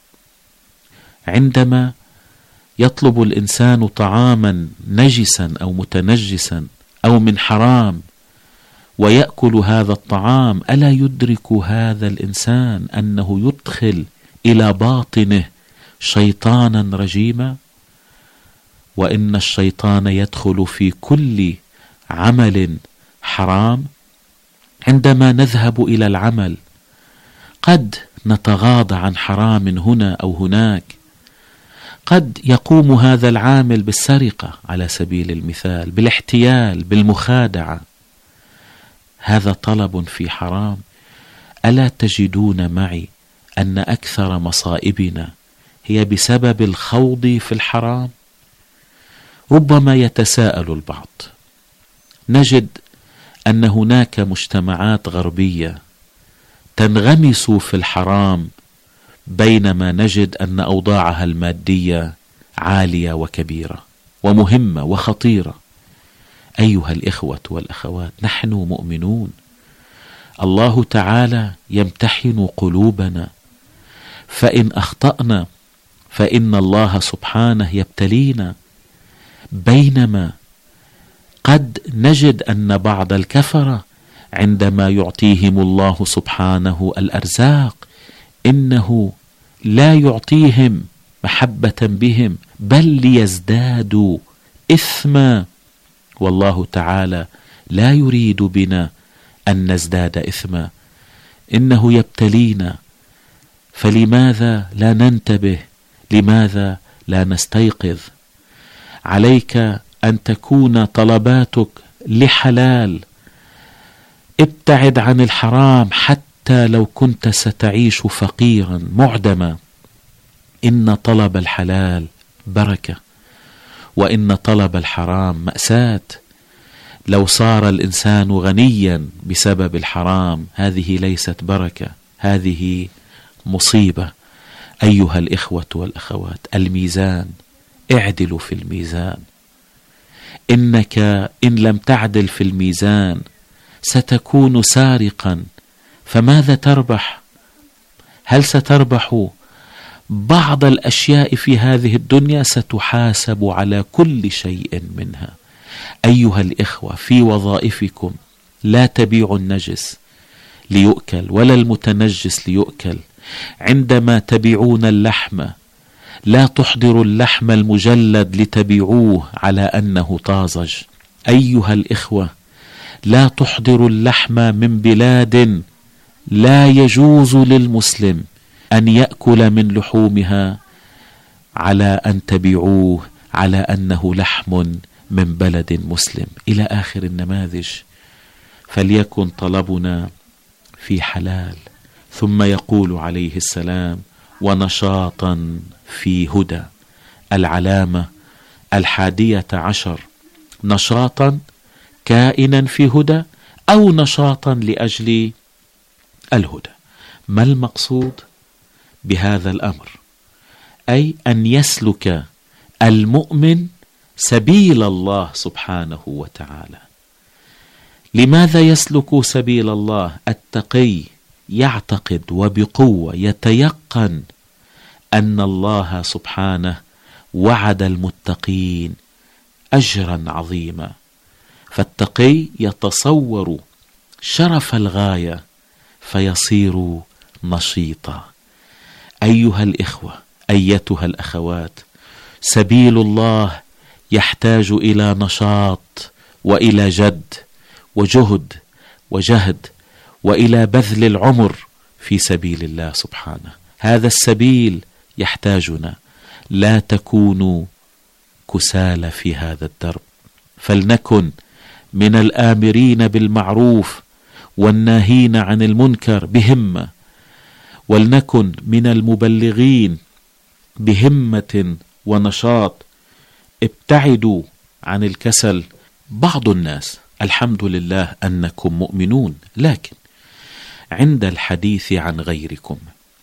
عندما يطلب الإنسان طعاما نجسا أو متنجسا أو من حرام ويأكل هذا الطعام، ألا يدرك هذا الإنسان أنه يدخل إلى باطنه شيطانا رجيما؟ وإن الشيطان يدخل في كل عمل حرام عندما نذهب إلى العمل قد نتغاضى عن حرام هنا أو هناك، قد يقوم هذا العامل بالسرقة على سبيل المثال، بالاحتيال، بالمخادعة، هذا طلب في حرام. ألا تجدون معي أن أكثر مصائبنا هي بسبب الخوض في الحرام؟ ربما يتساءل البعض، نجد أن هناك مجتمعات غربية تنغمس في الحرام بينما نجد أن أوضاعها المادية عالية وكبيرة ومهمة وخطيرة. أيها الإخوة والأخوات، نحن مؤمنون، الله تعالى يمتحن قلوبنا، فإن أخطأنا فإن الله سبحانه يبتلينا، بينما قد نجد أن بعض الكفرة عندما يعطيهم الله سبحانه الأرزاق إنه لا يعطيهم محبة بهم بل ليزدادوا إثما، والله تعالى لا يريد بنا أن نزداد إثما، إنه يبتلينا. فلماذا لا ننتبه؟ لماذا لا نستيقظ؟ عليك أن تكون طلباتك لحلال، ابتعد عن الحرام حتى لو كنت ستعيش فقيرا معدما. إن طلب الحلال بركة، وإن طلب الحرام مأساة. لو صار الإنسان غنيا بسبب الحرام هذه ليست بركة، هذه مصيبة. أيها الإخوة والأخوات، الميزان، اعدلوا في الميزان. إنك إن لم تعدل في الميزان ستكون سارقا، فماذا تربح؟ هل ستربح بعض الأشياء في هذه الدنيا؟ ستحاسب على كل شيء منها. أيها الإخوة، في وظائفكم لا تبيعوا النجس ليؤكل ولا المتنجس ليؤكل. عندما تبيعون اللحم لا تحضروا اللحم المجلد لتبيعوه على أنه طازج. أيها الإخوة، لا تحضروا اللحم من بلاد لا يجوز للمسلم أن يأكل من لحومها على أن تبيعوه على أنه لحم من بلد مسلم، إلى آخر النماذج. فليكن طلبنا في حلال. ثم يقول عليه السلام: ونشاطا في هدى. العلامة الحادية عشر، نشاطا كائنا في هدى أو نشاطا لأجل الهدى. ما المقصود بهذا الأمر؟ أي أن يسلك المؤمن سبيل الله سبحانه وتعالى. لماذا يسلك سبيل الله؟ التقي يعتقد وبقوة يتيقن أن الله سبحانه وعد المتقين أجرا عظيما، فالتقي يتصور شرف الغاية فيصير نشيطا. أيها الإخوة، أيتها الأخوات، سبيل الله يحتاج إلى نشاط وإلى جد وجهد وجهد وإلى بذل العمر في سبيل الله سبحانه. هذا السبيل يحتاجنا، لا تكونوا كسالى في هذا الدرب، فلنكن من الآمرين بالمعروف والناهين عن المنكر بهمة، ولنكن من المبلغين بهمة ونشاط. ابتعدوا عن الكسل. بعض الناس، الحمد لله أنكم مؤمنون، لكن عند الحديث عن غيركم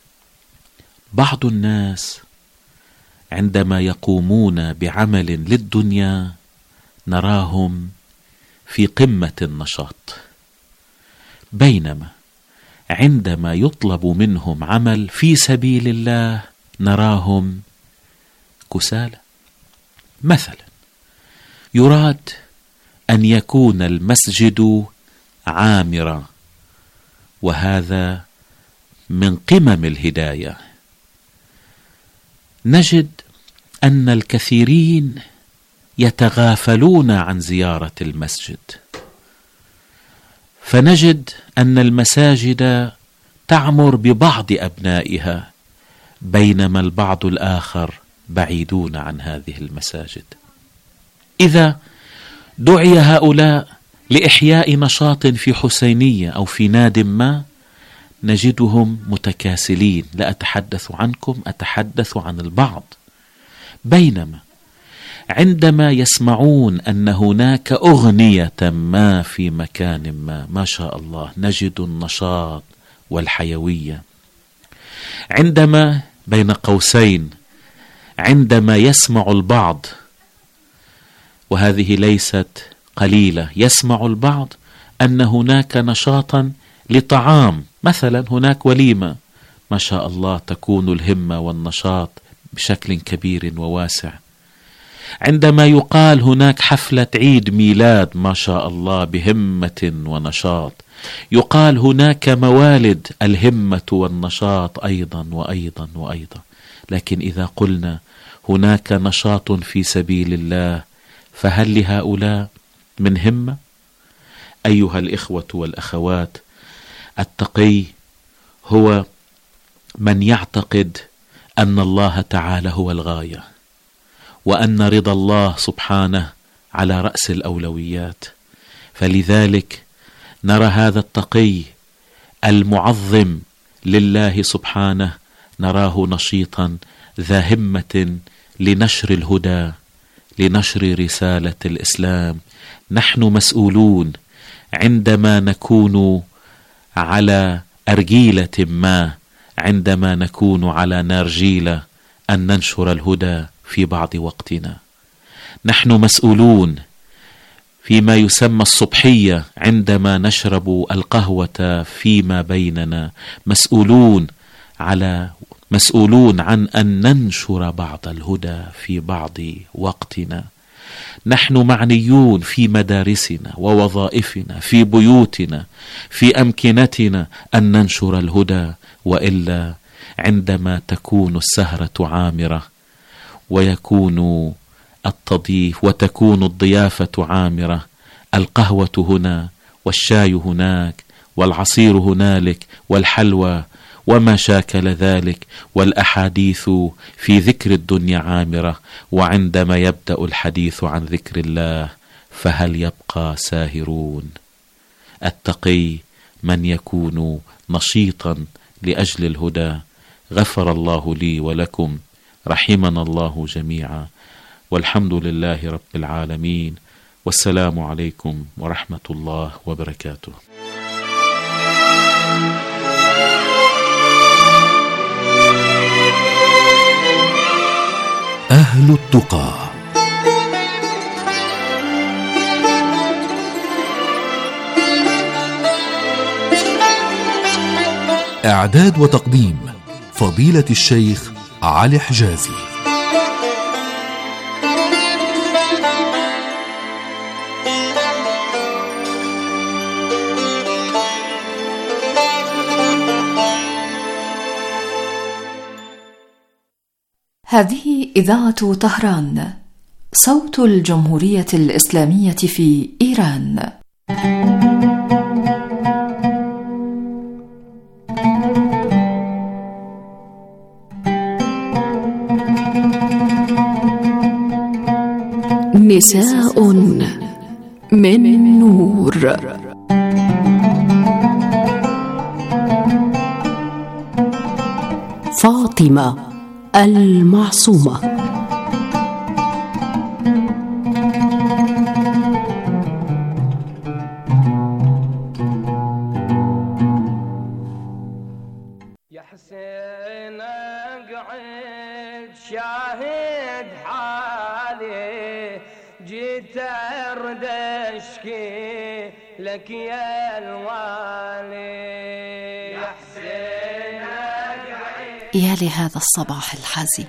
بعض الناس عندما يقومون بعمل للدنيا نراهم في قمة النشاط، بينما عندما يطلب منهم عمل في سبيل الله نراهم كسالى. مثلا يراد أن يكون المسجد عامرا، وهذا من قمم يتغافلون عن زيارة المسجد، فنجد أن المساجد تعمر ببعض أبنائها بينما البعض الآخر بعيدون عن هذه المساجد. إذا دعي هؤلاء لإحياء نشاط في حسينية أو في ناد ما نجدهم متكاسلين. لا أتحدث عنكم، أتحدث عن البعض. بينما عندما يسمعون أن هناك أغنية ما في مكان ما، ما شاء الله، نجد النشاط والحيوية. عندما بين قوسين عندما يسمع البعض، وهذه ليست قليلة، يسمع البعض أن هناك نشاطا لطعام، مثلا هناك وليمة، ما شاء الله تكون الهمة والنشاط بشكل كبير وواسع. عندما يقال هناك حفلة عيد ميلاد، ما شاء الله بهمة ونشاط. يقال هناك موالد، الهمة والنشاط أيضا وأيضا وأيضا. لكن إذا قلنا هناك نشاط في سبيل الله، فهل لهؤلاء من همة؟ أيها الإخوة والأخوات، التقي هو من يعتقد أن الله تعالى هو الغاية، وأن رضا الله سبحانه على رأس الأولويات. فلذلك نرى هذا التقي المعظم لله سبحانه، نراه نشيطا ذا همة لنشر الهدى، لنشر رسالة الإسلام. نحن مسؤولون عندما نكون على أرجيلة ما، عندما نكون على نارجيلة، أن ننشر الهدى في بعض وقتنا. نحن مسؤولون فيما يسمى الصبحية، عندما نشرب القهوة فيما بيننا، مسؤولون على مسؤولون عن أن ننشر بعض الهدى في بعض وقتنا. نحن معنيون في مدارسنا ووظائفنا، في بيوتنا، في أمكنتنا، أن ننشر الهدى. وإلا عندما تكون السهرة عامرة ويكون التضييف وتكون الضيافة عامرة، القهوة هنا والشاي هناك والعصير هنالك والحلوى وما شاكل ذلك، والأحاديث في ذكر الدنيا عامرة، وعندما يبدأ الحديث عن ذكر الله فهل يبقى ساهرون؟ التقي من يكون نشيطا لأجل الهدى. غفر الله لي ولكم، رحمنا الله جميعا، والحمد لله رب العالمين، والسلام عليكم ورحمة الله وبركاته. أهل التقى. إعداد وتقديم فضيلة الشيخ علي حجازي. هذه إذاعة طهران، صوت الجمهورية الإسلامية في إيران. نساء من نور. فاطمة المعصومة. يا حسين اقعد شاهد حالي، جيت ارد اشكي لك يا الوالي. يا حسين اقعد. يا لهذا الصباح الحزين،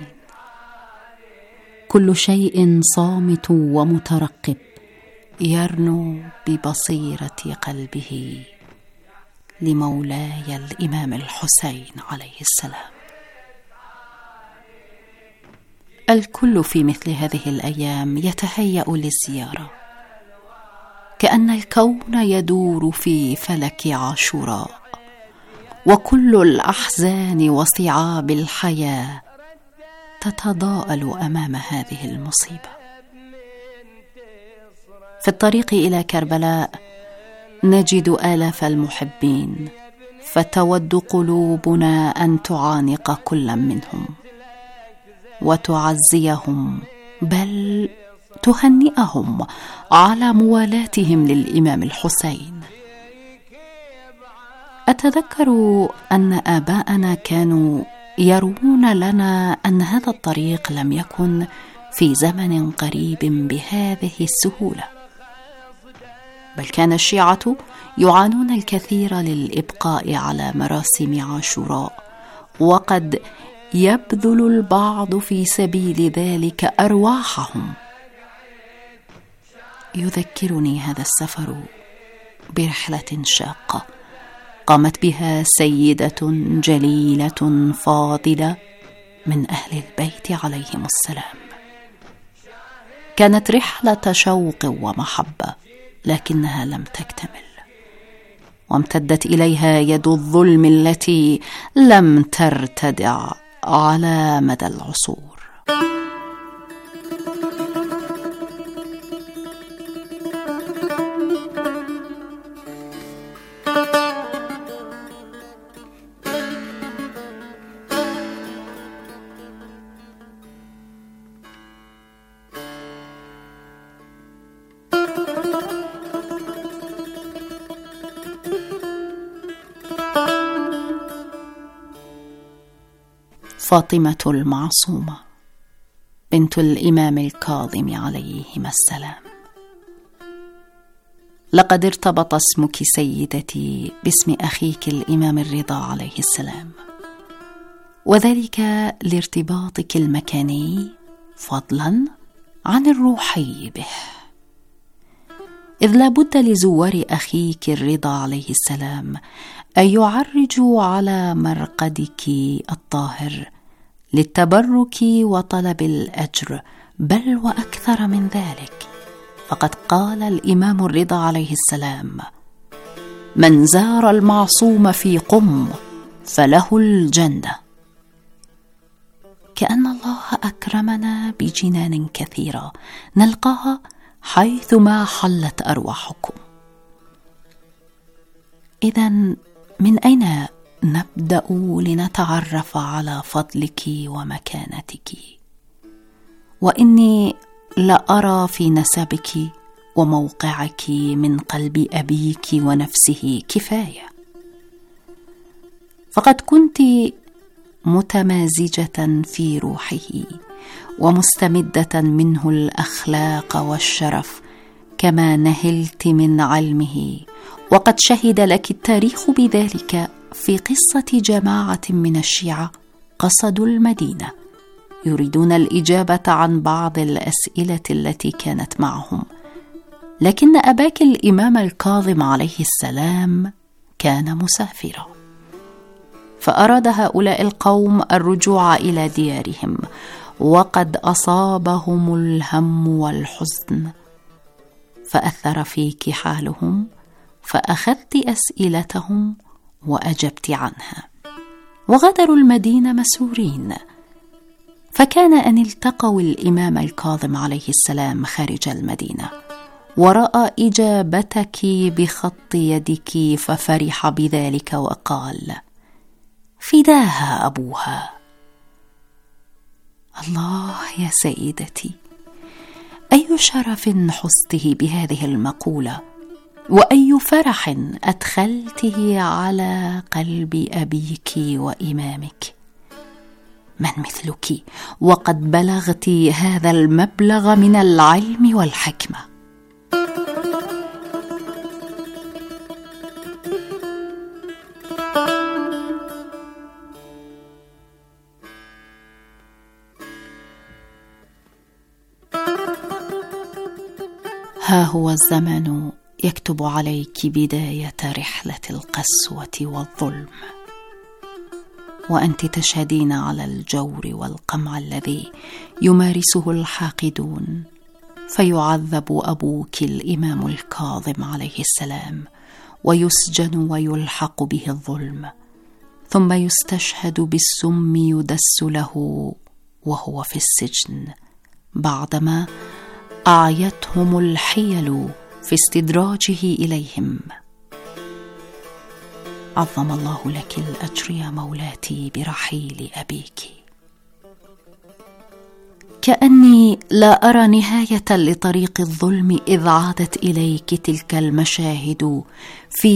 كل شيء صامت ومترقب، يرنو ببصيرة قلبه لمولاي الإمام الحسين عليه السلام. الكل في مثل هذه الأيام يتهيأ للزيارة، كأن الكون يدور في فلك عاشوراء، وكل الأحزان وصعاب الحياة تتضاءل أمام هذه المصيبة. في الطريق إلى كربلاء نجد آلاف المحبين، فتود قلوبنا أن تعانق كل منهم وتعزيهم، بل تهنئهم على موالاتهم للإمام الحسين. أتذكر أن آباءنا كانوا يرون لنا أن هذا الطريق لم يكن في زمن قريب بهذه السهولة، بل كان الشيعة يعانون الكثير للإبقاء على مراسم عاشوراء، وقد يبذل البعض في سبيل ذلك أرواحهم. يذكرني هذا السفر برحلة شاقة قامت بها سيدة جليلة فاضلة من أهل البيت عليهم السلام. كانت رحلة شوق ومحبة، لكنها لم تكتمل، وامتدت إليها يد الظلم التي لم ترتدع على مدى العصور. فاطمة المعصومة بنت الإمام الكاظم عليهما السلام، لقد ارتبط اسمك سيدتي باسم أخيك الإمام الرضا عليه السلام، وذلك لارتباطك المكاني فضلا عن الروحي به، إذ لا بد لزوار أخيك الرضا عليه السلام أن يعرجوا على مرقدك الطاهر للتبرك وطلب الأجر، بل وأكثر من ذلك، فقد قال الإمام الرضا عليه السلام: من زار المعصوم في قم فله الجنة. كأن الله أكرمنا بجنان كثيرة نلقاها حيثما حلت أرواحكم. إذن من أين نبدأ لنتعرف على فضلك ومكانتك؟ وإني لأرى في نسبك وموقعك من قلب أبيك ونفسه كفاية، فقد كنت متمازجة في روحه ومستمدة منه الأخلاق والشرف، كما نهلت من علمه، وقد شهد لك التاريخ بذلك في قصة جماعة من الشيعة قصدوا المدينة يريدون الإجابة عن بعض الأسئلة التي كانت معهم، لكن أباك الإمام الكاظم عليه السلام كان مسافرا، فأراد هؤلاء القوم الرجوع إلى ديارهم، وقد أصابهم الهم والحزن، فأثر فيك حالهم، فأخذت أسئلتهم وأجبت عنها، وغادروا المدينة مسرورين. فكان أن التقوا الإمام الكاظم عليه السلام خارج المدينة، ورأى إجابتك بخط يدك ففرح بذلك وقال: فداها أبوها. الله يا سيدتي، أي شرف حسته بهذه المقولة، وأي فرح أدخلته على قلب أبيك وإمامك. من مثلك وقد بلغت هذا المبلغ من العلم والحكمة؟ ها هو الزمن يكتب عليك بداية رحلة القسوة والظلم. وأنت تشهدين على الجور والقمع الذي يمارسه الحاقدون، فيعذب أبوك الإمام الكاظم عليه السلام ويسجن ويلحق به الظلم، ثم يستشهد بالسم يدس له وهو في السجن بعدما أعيتهم الحيل في استدراجه إليهم. عظم الله لك الأجر يا مولاتي برحيل أبيك. كأني لا أرى نهاية لطريق الظلم إذ عادت إليك تلك المشاهد في